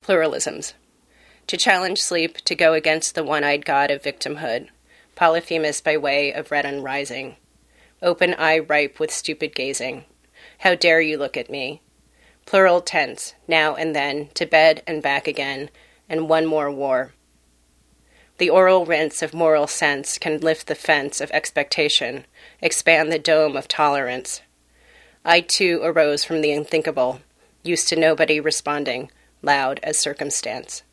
Pluralisms. To challenge sleep, to go against the one-eyed god of victimhood. Polyphemus by way of red unrising. Open eye ripe with stupid gazing. How dare you look at me? Plural tense, now and then, to bed and back again, and one more war. The oral rinse of moral sense can lift the fence of expectation, expand the dome of tolerance. I too arose from the unthinkable, used to nobody responding, loud as circumstance.